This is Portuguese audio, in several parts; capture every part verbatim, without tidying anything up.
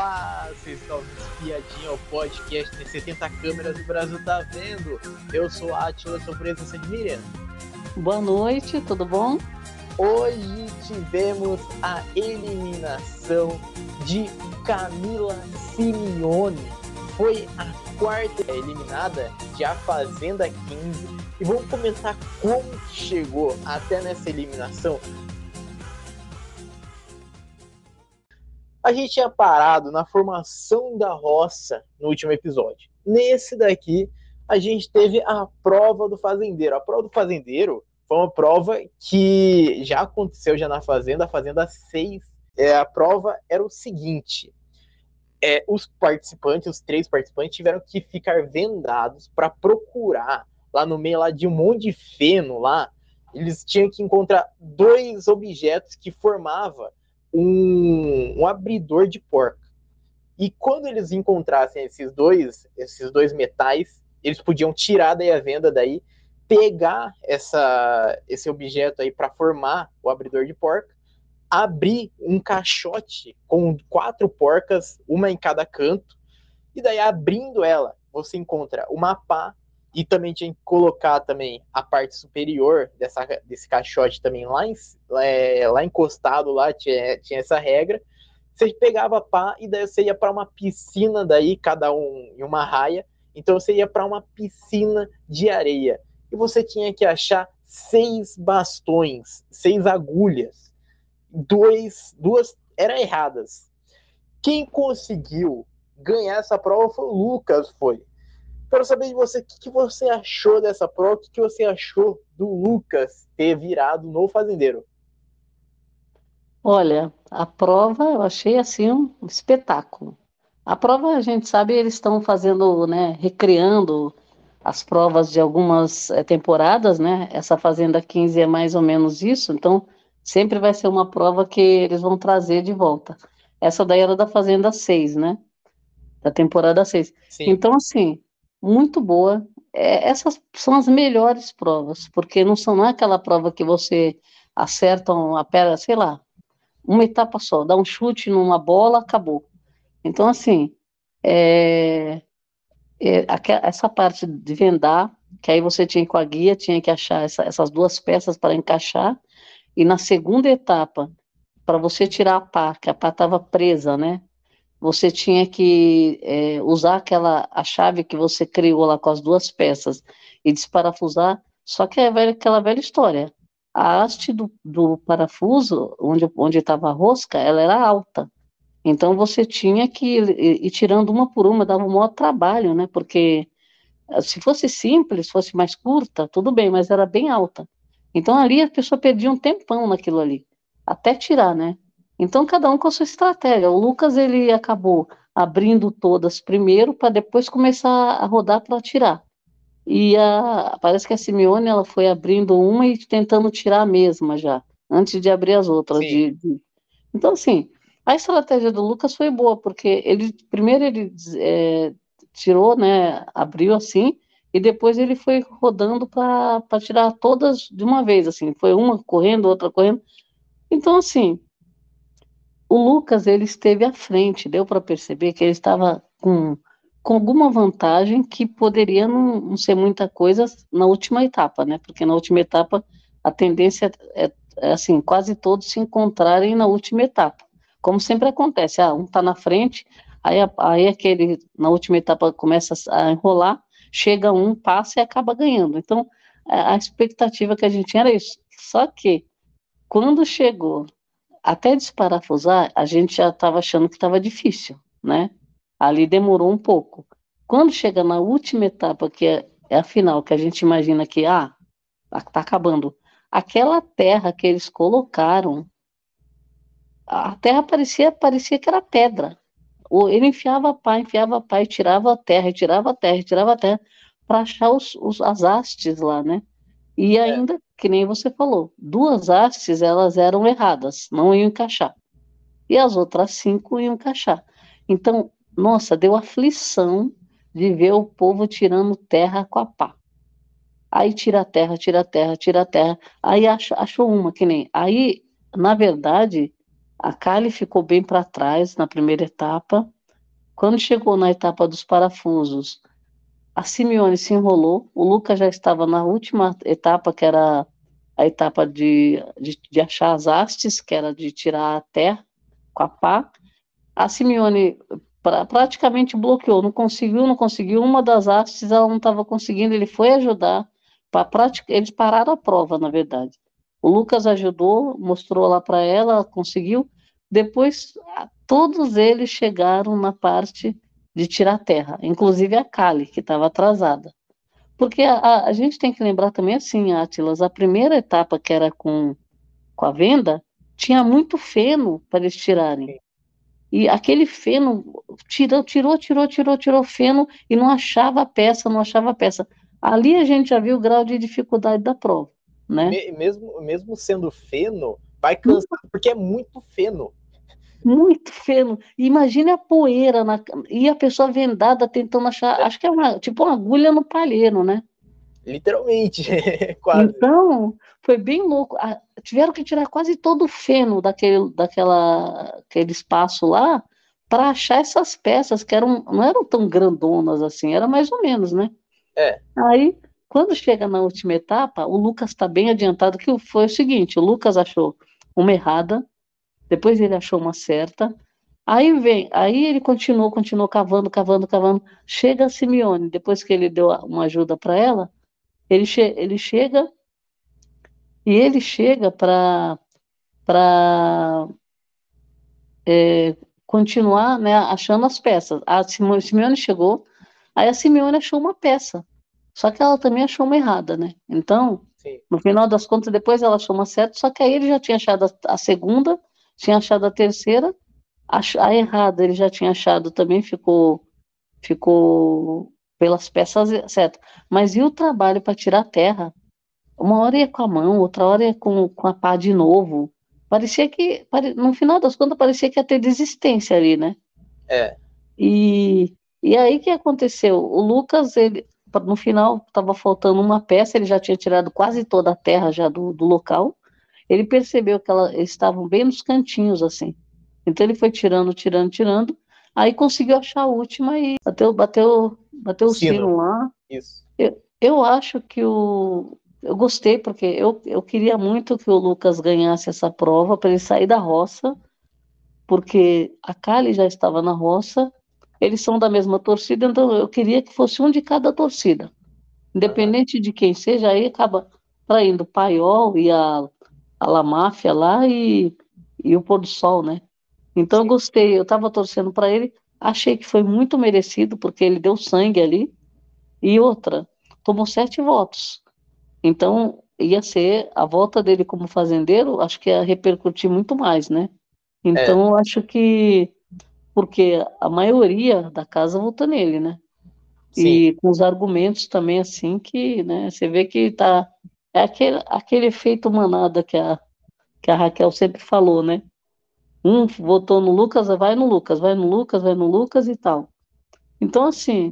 Olá, vocês estão ouvindo Espiadinha, o podcast tem setenta câmeras e o Brasil tá vendo. Eu sou a Atila, sou presença de Miriam. Boa noite, tudo bom? Hoje tivemos a eliminação de Camila Simeone. Foi a quarta eliminada de A Fazenda quinze e vamos comentar como chegou até nessa eliminação. A gente tinha parado na formação da roça no último episódio. Nesse daqui, a gente teve a prova do fazendeiro. A prova do fazendeiro foi uma prova que já aconteceu já na Fazenda, a Fazenda seis. É, a prova era o seguinte: é, os participantes, os três participantes, tiveram que ficar vendados para procurar lá no meio lá de um monte de feno lá. Eles tinham que encontrar dois objetos que formavam Um, um abridor de porca. E quando eles encontrassem esses dois, esses dois metais, eles podiam tirar daí a venda, daí pegar essa, esse objeto aí para formar o abridor de porca, abrir um caixote com quatro porcas, uma em cada canto, e daí abrindo ela, você encontra uma pá, e também tinha que colocar também a parte superior dessa, desse caixote também lá, em, é, lá encostado, lá tinha, tinha essa regra. Você pegava a pá e daí você ia para uma piscina, daí cada um em uma raia. Então você ia para uma piscina de areia. E você tinha que achar seis bastões, seis agulhas. Dois, duas eram erradas. Quem conseguiu ganhar essa prova foi o Lucas, foi. Quero saber de você, o que, que você achou dessa prova, o que, que você achou do Lucas ter virado no fazendeiro? Olha, a prova eu achei assim um espetáculo. A prova, a gente sabe, eles estão fazendo, né, recriando as provas de algumas eh, temporadas, né? Essa Fazenda quinze é mais ou menos isso, então sempre vai ser uma prova que eles vão trazer de volta. Essa daí era da Fazenda seis, né? Da temporada seis. Sim. Então, assim, muito boa. É, essas são as melhores provas, porque não são não é aquela prova que você acerta uma pedra, sei lá, uma etapa só, dá um chute numa bola, acabou. Então, assim, é, é, aque- essa parte de vendar, que aí você tinha com a guia, tinha que achar essa- essas duas peças para encaixar, e na segunda etapa, para você tirar a pá, que a pá estava presa, né? Você tinha que é, usar aquela a chave que você criou lá com as duas peças e desparafusar, só que é velha, aquela velha história. A haste do, do parafuso, onde onde estava a rosca, ela era alta. Então você tinha que ir, ir- ir tirando uma por uma, dava um maior trabalho, né? Porque eh, se fosse simples, fosse mais curta, tudo bem, mas era bem alta. Então ali a pessoa perdia um tempão naquilo ali, até tirar, né? Então cada um com a sua estratégia. O Lucas ele acabou abrindo todas primeiro para depois começar a rodar para tirar. E a, parece que a Simeone ela foi abrindo uma e tentando tirar a mesma já, antes de abrir as outras. Sim. De, de... Então assim, a estratégia do Lucas foi boa porque ele primeiro ele é, tirou, né, abriu assim, e depois ele foi rodando para tirar todas de uma vez, assim, foi uma correndo, outra correndo. Então, assim, o Lucas, ele esteve à frente, deu para perceber que ele estava com, com alguma vantagem que poderia não, não ser muita coisa na última etapa, né? Porque na última etapa a tendência é, é assim, quase todos se encontrarem na última etapa. Como sempre acontece, ah, um está na frente, aí, a- aí aquele na última etapa começa a enrolar, chega um, passa e acaba ganhando. Então, a a expectativa que a gente tinha era isso. Só que quando chegou até desparafusar, a gente já estava achando que estava difícil, né? Ali demorou um pouco. Quando chega na última etapa, que é, é a final, que a gente imagina que, ah, tá, tá acabando. Aquela terra que eles colocaram, a terra parecia, parecia que era pedra. O- Ele enfiava a pá, enfiava a pá e tirava a terra, e tirava a terra, e tirava a terra, para achar os, os, as hastes lá, né? E É. ainda, que nem você falou, duas hastes, elas eram erradas, não iam encaixar. E as outras cinco iam encaixar. Então, nossa, deu aflição de ver o povo tirando terra com a pá. Aí tira a terra, tira a terra, tira a terra. Aí acha, achou uma que nem. Aí, na verdade, a Kali ficou bem para trás na primeira etapa. Quando chegou na etapa dos parafusos, a Simeone se enrolou, o Lucas já estava na última etapa, que era a etapa de, de, de achar as hastes, que era de tirar a terra com a pá. A Simeone pra, praticamente bloqueou, não conseguiu, não conseguiu. Uma das hastes ela não estava conseguindo, ele foi ajudar. Pra, pratic, eles pararam a prova, na verdade. O Lucas ajudou, mostrou lá para ela, conseguiu. Depois, todos eles chegaram na parte de tirar a terra, inclusive a Kali, que estava atrasada. Porque a, a, a gente tem que lembrar também assim, Átilas, a primeira etapa, que era com, com a venda, tinha muito feno para eles tirarem. E aquele feno tirou, tirou, tirou, tirou, tirou feno e não achava a peça, não achava a peça. Ali a gente já viu o grau de dificuldade da prova, né? Me, mesmo, mesmo sendo feno, vai cansar, porque é muito feno. Muito feno. Imagine a poeira na, e a pessoa vendada tentando achar, acho que é uma, tipo uma agulha no palheiro, né? Literalmente, quase. Então, foi bem louco. Ah, tiveram que tirar quase todo o feno daquele, daquela, aquele espaço lá para achar essas peças que eram, não eram tão grandonas assim, era mais ou menos, né? É. Aí, quando chega na última etapa, o Lucas está bem adiantado, que foi o seguinte, o Lucas achou uma errada, depois ele achou uma certa, aí vem, aí ele continuou, continuou cavando, cavando, cavando, chega a Simeone, depois que ele deu uma ajuda para ela, ele, che ele chega e ele chega para para é, continuar, né, achando as peças. A Simone, Simeone chegou, aí a Simeone achou uma peça, só que ela também achou uma errada, né? Então, Sim. no final das contas, depois ela achou uma certa, só que aí ele já tinha achado a, a segunda, tinha achado a terceira, a, a errada ele já tinha achado também, ficou, ficou pelas peças certas. Mas e o trabalho para tirar a terra? Uma hora ia com a mão, outra hora ia com, com a pá de novo. Parecia que, pare- no final das contas, parecia que ia ter desistência ali, né? É. E, e aí o que aconteceu? O Lucas, ele, no final, estava faltando uma peça, ele já tinha tirado quase toda a terra já do, do local. Ele percebeu que ela, eles estavam bem nos cantinhos, assim. Então ele foi tirando, tirando, tirando. Aí conseguiu achar a última e bateu, bateu, bateu o Sino. sino lá. Isso. Eu, eu acho que o. Eu gostei, porque eu, eu queria muito que o Lucas ganhasse essa prova para ele sair da roça, porque a Kali já estava na roça, eles são da mesma torcida, então eu queria que fosse um de cada torcida. Uhum. Independente de quem seja, aí acaba traindo o Paiol e a, a La Máfia lá e, e o Pôr do Sol, né? Então eu Sim. gostei, eu estava torcendo para ele, achei que foi muito merecido, porque ele deu sangue ali. E outra, tomou sete votos. Então, ia ser a volta dele como fazendeiro, acho que ia repercutir muito mais, né? É. Então, eu acho que, porque a maioria da casa votou nele, né? Sim. E com os argumentos também, assim, que, né, você vê que tá, é aquele, aquele efeito manada que a, que a Raquel sempre falou, né? Um votou no Lucas, vai no Lucas, vai no Lucas, vai no Lucas e tal. Então, assim,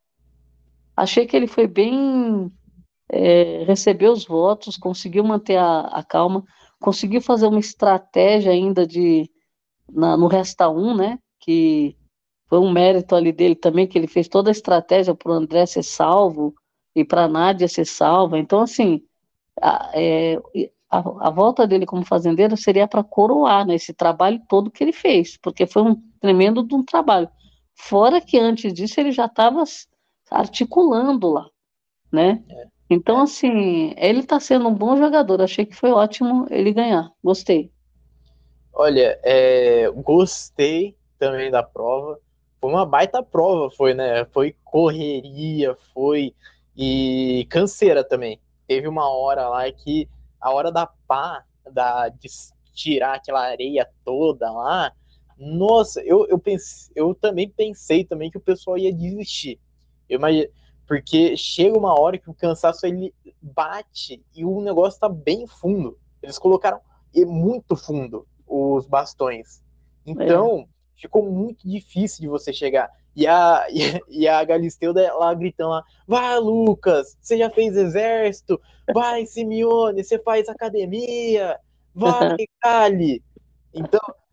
achei que ele foi bem é, recebeu os votos, conseguiu manter a, a calma, conseguiu fazer uma estratégia ainda de na, no Resta um, né? Que foi um mérito ali dele também, que ele fez toda a estratégia para o André ser salvo e para a Nádia ser salva. Então, assim, a, é, a, a volta dele como fazendeiro seria para coroar, né, esse trabalho todo que ele fez, porque foi um tremendo de um trabalho. Fora que antes disso ele já estava articulando lá, né? É. Então, É. assim, ele está sendo um bom jogador. Achei que foi ótimo ele ganhar. Gostei. Olha, é, gostei também da prova. Foi uma baita prova, foi, né? Foi correria, foi e canseira também. Teve uma hora lá que a hora da pá, da, de tirar aquela areia toda lá, nossa, eu, eu, pense, eu também pensei também que o pessoal ia desistir. Eu imagino, porque chega uma hora que o cansaço ele bate e o negócio tá bem fundo. Eles colocaram muito fundo os bastões. É. Então, ficou muito difícil de você chegar. E a, e a Galisteuda lá gritando lá, vai Lucas, você já fez exército, vai Simeone, você faz academia, vai Cali. Então,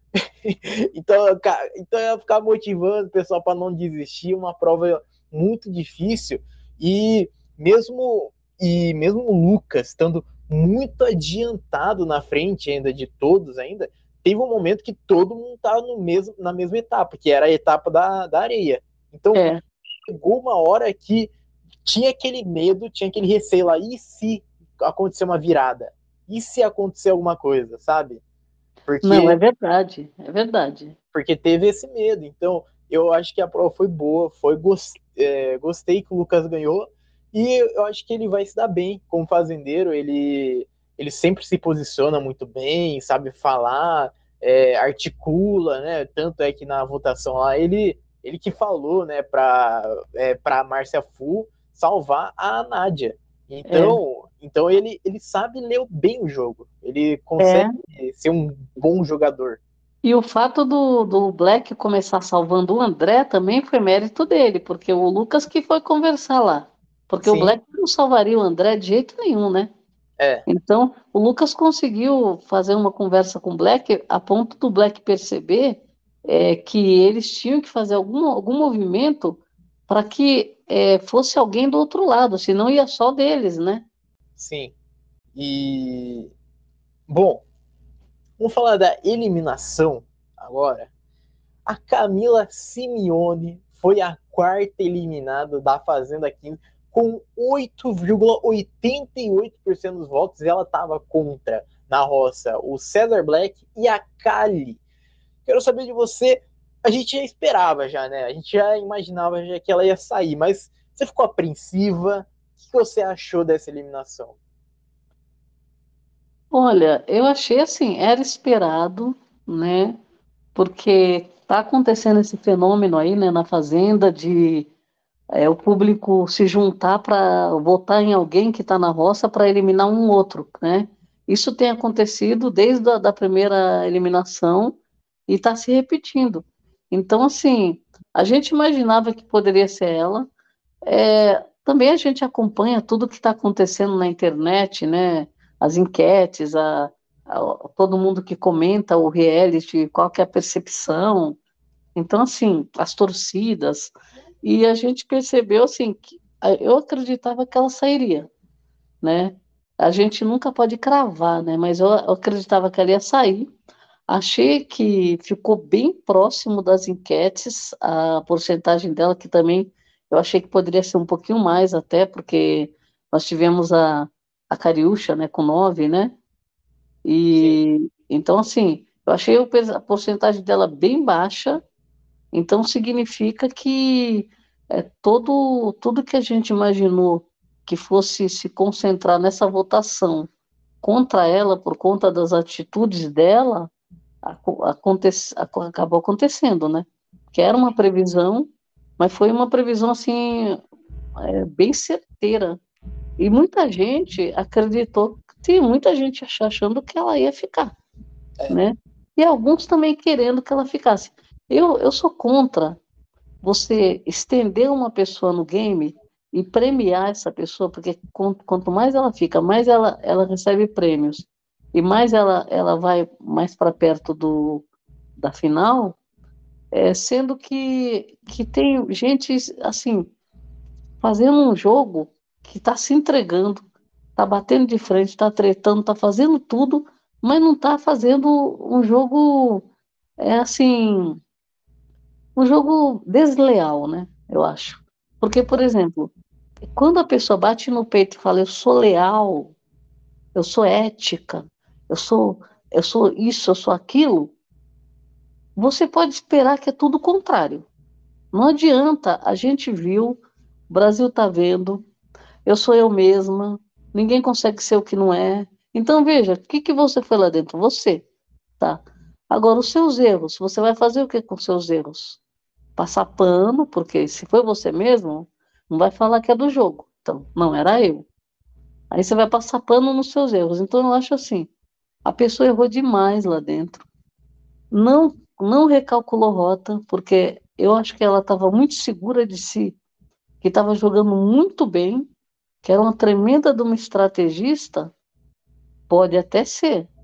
Então, ca- então eu ia ficar motivando o pessoal para não desistir, uma prova muito difícil. E mesmo e mesmo o Lucas estando muito adiantado na frente ainda de todos ainda, teve um momento que todo mundo estava no mesmo, na mesma etapa, que era a etapa da, da areia. Então, É, chegou uma hora que tinha aquele medo, tinha aquele receio lá, e se acontecer uma virada? E se acontecer alguma coisa, sabe? não, é Porque verdade, é verdade. porque teve esse medo. Então, eu acho que a prova foi boa, foi é, gostei que o Lucas ganhou e eu acho que ele vai se dar bem como fazendeiro. Ele, ele sempre se posiciona muito bem, sabe falar, é, articula, né? Tanto é que na votação lá ele, ele que falou, né, para é, para Márcia Fu salvar a Nádia. É, Então, então ele, ele sabe ler bem o jogo. Ele consegue é. ser um bom jogador. E o fato do, do Black começar salvando o André também foi mérito dele, porque o Lucas que foi conversar lá. Porque o Sim, Black não salvaria o André de jeito nenhum, né? é, Então, o Lucas conseguiu fazer uma conversa com o Black a ponto do Black perceber é, que eles tinham que fazer algum, algum movimento para que é, fosse alguém do outro lado, senão ia só deles, né? sim. E bom, vamos falar da eliminação agora. A Camila Simeone foi a quarta eliminada da Fazenda quinze com oito vírgula oitenta e oito por cento dos votos. Ela estava contra na roça o Cesar Black e a Kali. Quero saber de você. A gente já esperava já, né? A gente já imaginava já que ela ia sair, mas você ficou apreensiva? O que você achou dessa eliminação? Olha, eu achei assim, era esperado, né? Porque está acontecendo esse fenômeno aí, né, na Fazenda, de é, o público se juntar para votar em alguém que está na roça para eliminar um outro, né? Isso tem acontecido desde a da primeira eliminação e está se repetindo. Então, assim, a gente imaginava que poderia ser ela. É, também a gente acompanha tudo que está acontecendo na internet, né? As enquetes, a, a- todo mundo que comenta o reality, qual que é a percepção. Então, assim, as torcidas. E a gente percebeu, assim, que a- eu acreditava que ela sairia, né? A gente nunca pode cravar, né? Mas eu, eu acreditava que ela ia sair. Achei que ficou bem próximo das enquetes, a porcentagem dela, que também eu achei que poderia ser um pouquinho mais até, porque nós tivemos a, a Cariúcha, né, com nove, né? Sim, E então, assim, eu achei o pe- a porcentagem dela bem baixa, então significa que é, todo, tudo que a gente imaginou que fosse se concentrar nessa votação contra ela por conta das atitudes dela aco- acontece, aco- acabou acontecendo, né? Que era uma previsão, mas foi uma previsão assim é, bem certeira. E muita gente acreditou, tem muita gente ach- achando que ela ia ficar, é, né? E alguns também querendo que ela ficasse. Eu, eu sou contra você estender uma pessoa no game e premiar essa pessoa, porque quan- quanto mais ela fica, mais ela, ela recebe prêmios e mais ela, ela vai mais para perto do, da final, é, sendo que, que tem gente assim fazendo um jogo que está se entregando, está batendo de frente, está tretando, está fazendo tudo, mas não está fazendo um jogo é assim um jogo desleal, né? Eu acho. Porque, por exemplo, quando a pessoa bate no peito e fala, eu sou leal, eu sou ética, eu sou, eu sou isso, eu sou aquilo, você pode esperar que é tudo o contrário. Não adianta, a gente viu, o Brasil está vendo, eu sou eu mesma, ninguém consegue ser o que não é. Então, veja, o que que você foi lá dentro? Você, tá? Agora, os seus erros, você vai fazer o que com os seus erros? Passar pano, porque se foi você mesmo, não vai falar que é do jogo. Então, não era eu. Aí você vai passar pano nos seus erros. Então, eu acho assim, a pessoa errou demais lá dentro. Não, não recalculou rota, porque eu acho que ela estava muito segura de si, que estava jogando muito bem, que era uma tremenda de uma estrategista, pode até ser.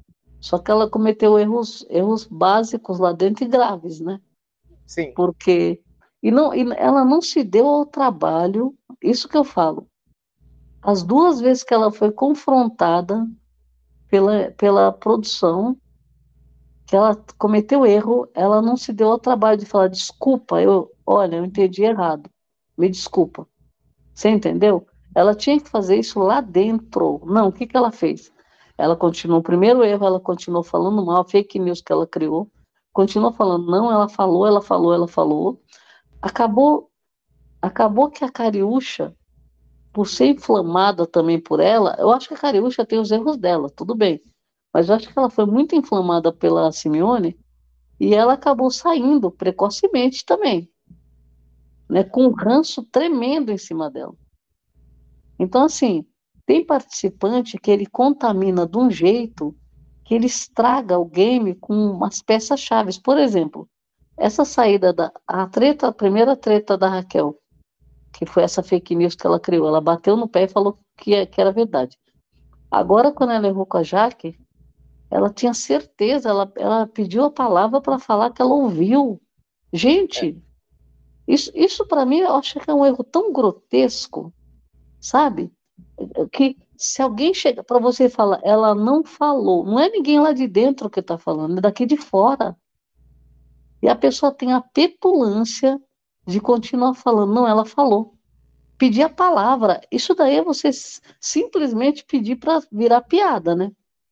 Só que ela cometeu erros, erros básicos lá dentro e graves, né? Sim. Porque e não, e ela não se deu ao trabalho, isso que eu falo. As duas vezes que ela foi confrontada pela, pela produção, que ela cometeu erro, ela não se deu ao trabalho de falar, desculpa, eu, olha, eu entendi errado, me desculpa. Você entendeu? Ela tinha que fazer isso lá dentro. Não, o que que ela fez? Ela continuou, o primeiro erro, ela continuou falando mal, fake news que ela criou, continuou falando, não, ela falou, ela falou, ela falou. Acabou, acabou que a Cariúcha, por ser inflamada também por ela, eu acho que a Cariúcha tem os erros dela, tudo bem. Mas eu acho que ela foi muito inflamada pela Simeone e ela acabou saindo precocemente também, né, com um ranço tremendo em cima dela. Então, assim, tem participante que ele contamina de um jeito que ele estraga o game com umas peças-chaves. Por exemplo, essa saída da a treta, a primeira treta da Raquel, que foi essa fake news que ela criou, ela bateu no pé e falou que, é- que era verdade. Agora, quando ela errou com a Jaque, ela tinha certeza, ela, ela pediu a palavra para falar que ela ouviu. É. Gente, isso, isso para mim eu acho que é um erro tão grotesco, sabe? Que se alguém chega para você e fala, ela não falou, não é ninguém lá de dentro que está falando, é daqui de fora. E a pessoa tem a petulância de continuar falando, não, ela falou. Pedir a palavra, isso daí é você s- simplesmente pedir para virar piada, né?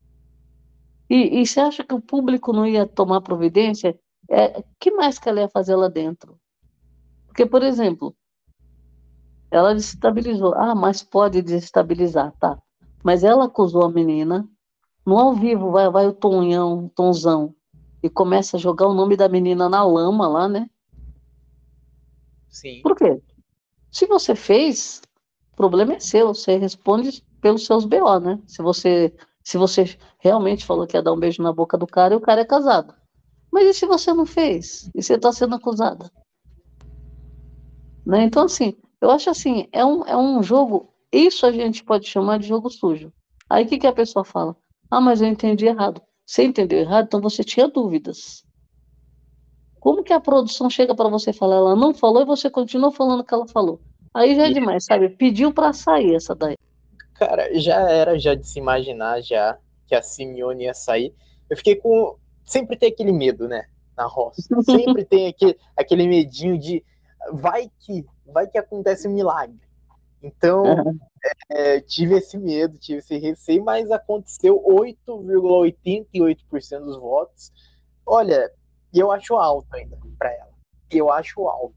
E, e você acha que o público não ia tomar providência? É, que mais que ela ia fazer lá dentro? Porque, por exemplo, ela desestabilizou. Ah, mas pode desestabilizar, tá. Mas ela acusou a menina. No ao vivo vai, vai o Tonhão, Tonzão, e começa a jogar o nome da menina na lama lá, né? Sim. Por quê? Se você fez, o problema é seu, você responde pelos seus B O, né? Se você, se você realmente falou que ia dar um beijo na boca do cara e o cara é casado. Mas e se você não fez? E você está sendo acusada? Né? Então, assim, eu acho assim, é um, é um jogo, isso a gente pode chamar de jogo sujo. Aí o que, que a pessoa fala? Ah, mas eu entendi errado. Você entendeu errado, então você tinha dúvidas. Como que a produção chega para você falar, ela não falou e você continua falando o que ela falou? Aí já é E, demais, sabe? Pediu para sair essa daí. cara, já era já de se imaginar já que a Simeone ia sair. Eu fiquei com. Sempre tem aquele medo, né? Na roça. Sempre tem aquele, aquele medinho de vai que, vai que acontece um milagre. Então, é, tive esse medo, tive esse receio, mas aconteceu oito vírgula oitenta e oito por cento dos votos. Olha, e eu acho alto ainda para ela. Eu acho alto.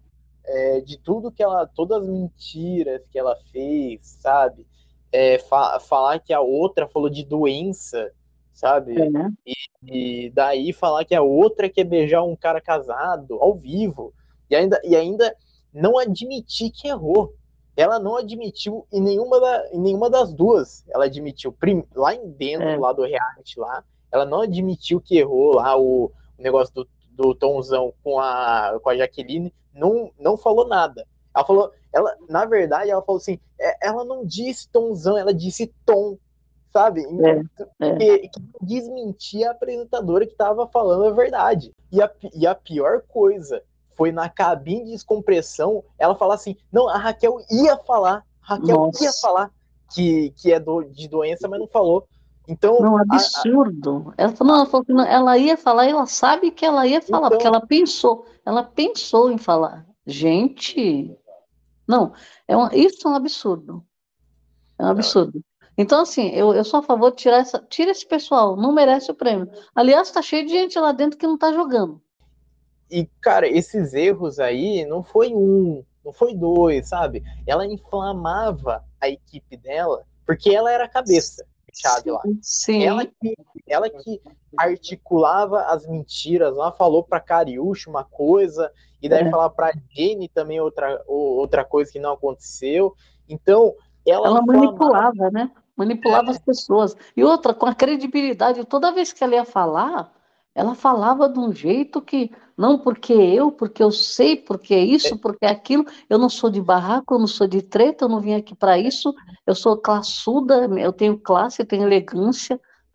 É, de tudo que ela, todas as mentiras que ela fez, sabe? É, fa falar que a outra falou de doença, sabe? É. E, e daí falar que a outra quer beijar um cara casado ao vivo e ainda, e ainda não admitir que errou. Ela não admitiu em nenhuma, da, em nenhuma das duas. Ela admitiu prim, lá em dentro, É. lá do reality lá, ela não admitiu que errou lá o, o negócio do, do Tomzão com a, com a Jaqueline, não, não falou nada. Ela falou, ela, na verdade, ela falou assim, é, ela não disse Tomzão, ela disse Tom, sabe? É. É. Que, que desmentia a apresentadora que estava falando a verdade. E a, e a pior coisa foi na cabine de descompressão ela falar assim: não, a Raquel ia falar, a Raquel Nossa. ia falar que, que é do, de doença, mas não falou. Então, Não, a, a, absurdo. Ela falou, não, ela falou que não, ela ia falar, e ela sabe que ela ia falar, porque então, ela pensou, ela pensou em falar. Gente, não, é um, isso é um absurdo. É um não, absurdo. Então, assim, eu, eu sou a favor de tirar essa, tira esse pessoal, não merece o prêmio. Aliás, tá cheio de gente lá dentro que não tá jogando. e, cara, esses erros aí não foi um, não foi dois, sabe? Ela inflamava a equipe dela, porque ela era a cabeça chave lá. Sim, Ela sim, que, ela que articulava as mentiras lá, falou para Cariúcha uma coisa, e daí é. falar para Jenny também outra, outra coisa que não aconteceu. Então, ela Ela inflamava. manipulava, né? Manipulava as pessoas. E outra, com a credibilidade, toda vez que ela ia falar, ela falava de um jeito que, não porque eu, porque eu sei, porque é isso, porque é aquilo, eu não sou de barraco, eu não sou de treta, eu não vim aqui para isso, eu sou classuda, eu tenho classe, eu tenho elegância.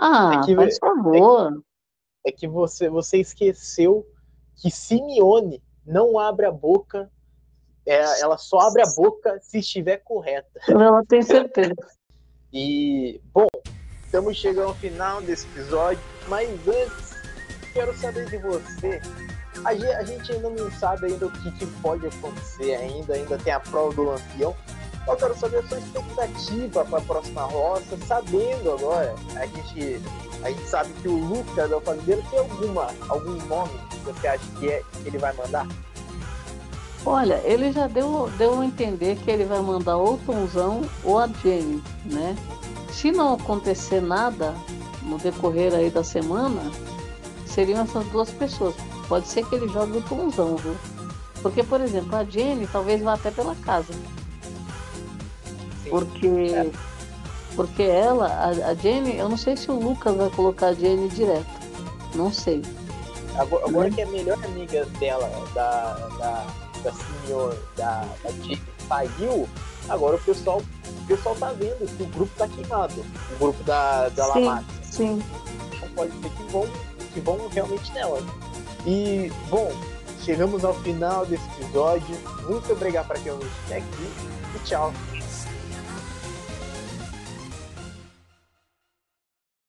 Ah, É que, faz favor. é, é que você, você esqueceu que Simeone não abre a boca, é, ela só abre a boca se estiver correta. Ela tem certeza. E, bom, estamos chegando ao final desse episódio, mas antes, quero saber de você. A gente, a gente ainda não sabe ainda o que, que pode acontecer ainda, ainda tem a prova do Lampião. Eu quero saber a sua expectativa para a próxima roça, sabendo agora, a gente, a gente sabe que o Lucas, o fazendeiro, tem alguma, algum nome que você acha que, é, que ele vai mandar? Olha, ele já deu, deu a entender que ele vai mandar ou o Tonzão ou a Jenny, né? Se não acontecer nada no decorrer aí da semana, seriam essas duas pessoas. Pode ser que ele jogue o Tonzão, viu? Porque, por exemplo, a Jenny talvez vá até pela casa. Sim. Porque, É. porque ela, a, a Jenny, eu não sei se o Lucas vai colocar a Jenny direto. Não sei. Agora, agora Né? que a melhor amiga dela, da, da, da senhora, da, da Jenny, saiu, agora o pessoal, o pessoal tá vendo que o grupo tá queimado. O grupo da, da Sim, Lamar. sim. Então pode ser que vão, que vão realmente nela. E, bom, chegamos ao final desse episódio. Muito obrigado para quem ouviu até aqui e tchau.